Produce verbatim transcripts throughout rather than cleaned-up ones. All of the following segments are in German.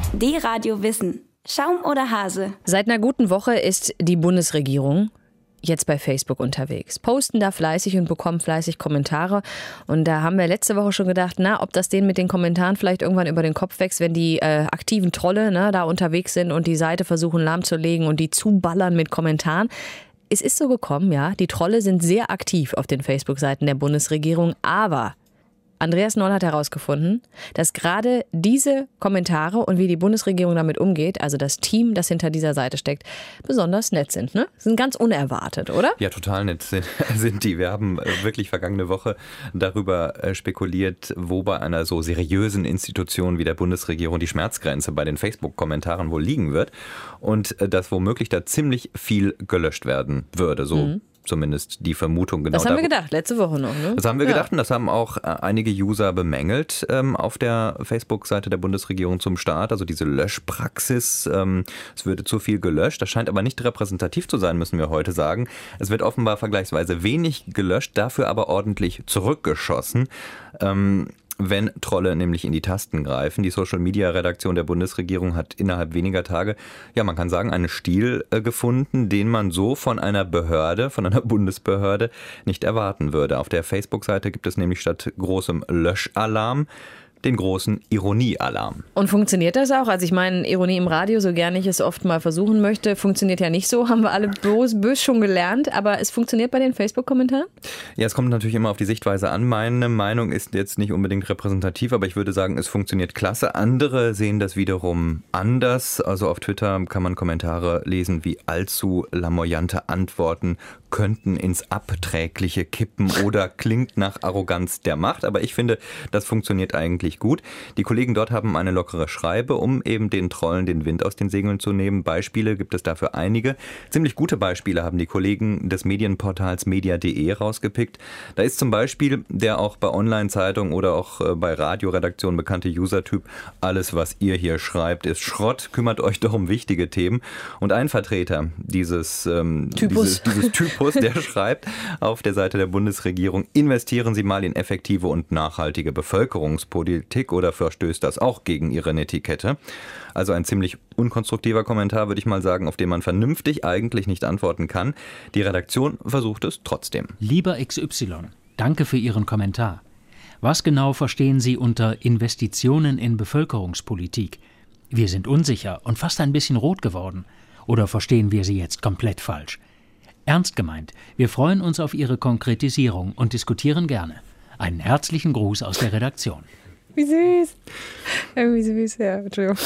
D-Radio Wissen. Schaum oder Hase? Seit einer guten Woche ist die Bundesregierung jetzt bei Facebook unterwegs. Posten da fleißig und bekommen fleißig Kommentare. Und da haben wir letzte Woche schon gedacht, na, ob das denen mit den Kommentaren vielleicht irgendwann über den Kopf wächst, wenn die äh, aktiven Trolle ne, da unterwegs sind und die Seite versuchen lahmzulegen und die zuballern mit Kommentaren. Es ist so gekommen, ja. Die Trolle sind sehr aktiv auf den Facebook-Seiten der Bundesregierung, aber Andreas Noll hat herausgefunden, dass gerade diese Kommentare und wie die Bundesregierung damit umgeht, also das Team, das hinter dieser Seite steckt, besonders nett sind. Ne? Sind ganz unerwartet, oder? Ja, total nett sind, sind die. Wir haben wirklich vergangene Woche darüber spekuliert, wo bei einer so seriösen Institution wie der Bundesregierung die Schmerzgrenze bei den Facebook-Kommentaren wohl liegen wird und dass womöglich da ziemlich viel gelöscht werden würde. So mhm. Zumindest die Vermutung. Genau. Das haben wir gedacht, letzte Woche noch. Ne? Das haben wir ja. gedacht und das haben auch einige User bemängelt ähm, auf der Facebook-Seite der Bundesregierung zum Start. Also diese Löschpraxis, ähm, es würde zu viel gelöscht. Das scheint aber nicht repräsentativ zu sein, müssen wir heute sagen. Es wird offenbar vergleichsweise wenig gelöscht, dafür aber ordentlich zurückgeschossen. Ähm, Wenn Trolle nämlich in die Tasten greifen. Die Social-Media-Redaktion der Bundesregierung hat innerhalb weniger Tage, ja man kann sagen, einen Stil äh, gefunden, den man so von einer Behörde, von einer Bundesbehörde nicht erwarten würde. Auf der Facebook-Seite gibt es nämlich statt großem Löschalarm den großen Ironiealarm. Und funktioniert das auch? Also ich meine, Ironie im Radio, so gerne ich es oft mal versuchen möchte, funktioniert ja nicht so, haben wir alle bös, bös schon gelernt, aber es funktioniert bei den Facebook-Kommentaren? Ja, es kommt natürlich immer auf die Sichtweise an. Meine Meinung ist jetzt nicht unbedingt repräsentativ, aber ich würde sagen, es funktioniert klasse. Andere sehen das wiederum anders. Also auf Twitter kann man Kommentare lesen wie allzu lamoyante Antworten könnten ins Abträgliche kippen oder klingt nach Arroganz der Macht. Aber ich finde, das funktioniert eigentlich gut. Die Kollegen dort haben eine lockere Schreibe, um eben den Trollen den Wind aus den Segeln zu nehmen. Beispiele gibt es dafür einige. Ziemlich gute Beispiele haben die Kollegen des Medienportals media punkt de rausgepickt. Da ist zum Beispiel der auch bei Online-Zeitungen oder auch bei Radioredaktionen bekannte Usertyp: Alles, was ihr hier schreibt, ist Schrott. Kümmert euch doch um wichtige Themen. Und ein Vertreter dieses, ähm, Typus. dieses, dieses Typus, der schreibt auf der Seite der Bundesregierung: Investieren Sie mal in effektive und nachhaltige Bevölkerungspolitik, oder verstößt das auch gegen Ihre Netiquette? Also ein ziemlich unkonstruktiver Kommentar, würde ich mal sagen, auf den man vernünftig eigentlich nicht antworten kann. Die Redaktion versucht es trotzdem. Lieber X Y, danke für Ihren Kommentar. Was genau verstehen Sie unter Investitionen in Bevölkerungspolitik? Wir sind unsicher und fast ein bisschen rot geworden. Oder verstehen wir Sie jetzt komplett falsch? Ernst gemeint, wir freuen uns auf Ihre Konkretisierung und diskutieren gerne. Einen herzlichen Gruß aus der Redaktion. Wie süß. Irgendwie süß, ja, Entschuldigung.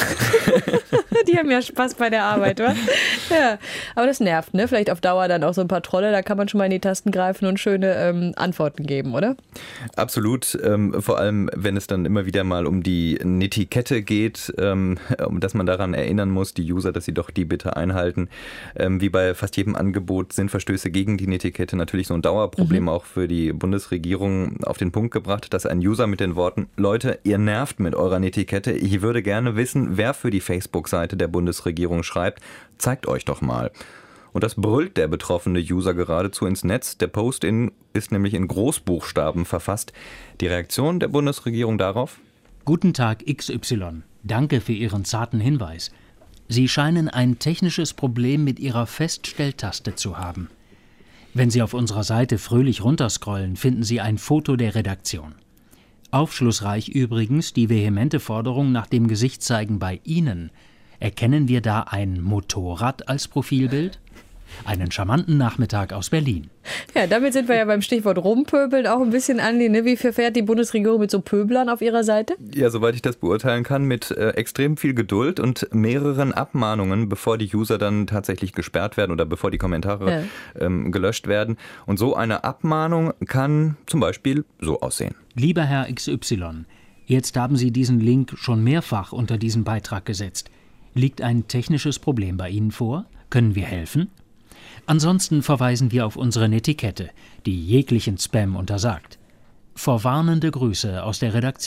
Die haben ja Spaß bei der Arbeit, wa? Ja, aber das nervt, ne? Vielleicht auf Dauer dann auch so ein paar Trolle, da kann man schon mal in die Tasten greifen und schöne ähm, Antworten geben, oder? Absolut, ähm, vor allem wenn es dann immer wieder mal um die Netiquette geht, ähm, dass man daran erinnern muss, die User, dass sie doch die bitte einhalten. Ähm, wie bei fast jedem Angebot sind Verstöße gegen die Netiquette natürlich so ein Dauerproblem, mhm. auch für die Bundesregierung auf den Punkt gebracht, dass ein User mit den Worten: Leute, ihr nervt mit eurer Netiquette. Ich würde gerne wissen, wer für die Facebook-Seite der Bundesregierung schreibt. Zeigt euch doch mal. Und das brüllt der betroffene User geradezu ins Netz. Der Post in, ist nämlich in Großbuchstaben verfasst. Die Reaktion der Bundesregierung darauf? Guten Tag X Y. Danke für Ihren zarten Hinweis. Sie scheinen ein technisches Problem mit Ihrer Feststelltaste zu haben. Wenn Sie auf unserer Seite fröhlich runterscrollen, finden Sie ein Foto der Redaktion. Aufschlussreich übrigens die vehemente Forderung nach dem Gesichtszeigen bei Ihnen. Erkennen wir da ein Motorrad als Profilbild? Einen charmanten Nachmittag aus Berlin. Ja, damit sind wir ja beim Stichwort Rumpöbeln auch ein bisschen, Andi. Ne? Wie verfährt die Bundesregierung mit so Pöblern auf ihrer Seite? Ja, soweit ich das beurteilen kann, mit äh, extrem viel Geduld und mehreren Abmahnungen, bevor die User dann tatsächlich gesperrt werden oder bevor die Kommentare ja. ähm, gelöscht werden. Und so eine Abmahnung kann zum Beispiel so aussehen. Lieber Herr X Y, jetzt haben Sie diesen Link schon mehrfach unter diesen Beitrag gesetzt. Liegt ein technisches Problem bei Ihnen vor? Können wir helfen? Ansonsten verweisen wir auf unsere Netiquette, die jeglichen Spam untersagt. Vorwarnende Grüße aus der Redaktion.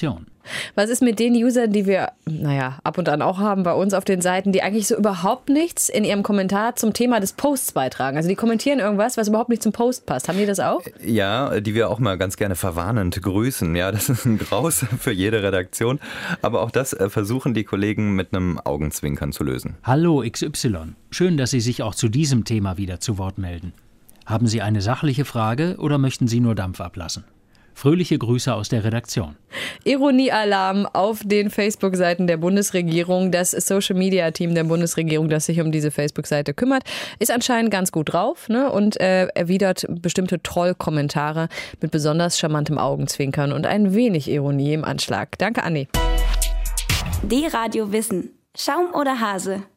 Was ist mit den Usern, die wir, naja, ab und an auch haben bei uns auf den Seiten, die eigentlich so überhaupt nichts in ihrem Kommentar zum Thema des Posts beitragen? Also die kommentieren irgendwas, was überhaupt nicht zum Post passt. Haben die das auch? Ja, die wir auch mal ganz gerne verwarnend grüßen. Ja, das ist ein Graus für jede Redaktion. Aber auch das versuchen die Kollegen mit einem Augenzwinkern zu lösen. Hallo X Y. Schön, dass Sie sich auch zu diesem Thema wieder zu Wort melden. Haben Sie eine sachliche Frage oder möchten Sie nur Dampf ablassen? Fröhliche Grüße aus der Redaktion. Ironiealarm auf den Facebook-Seiten der Bundesregierung. Das Social-Media-Team der Bundesregierung, das sich um diese Facebook-Seite kümmert, ist anscheinend ganz gut drauf, ne? Und äh, erwidert bestimmte Troll-Kommentare mit besonders charmantem Augenzwinkern und ein wenig Ironie im Anschlag. Danke, Anni. D-Radio Wissen. Schaum oder Hase?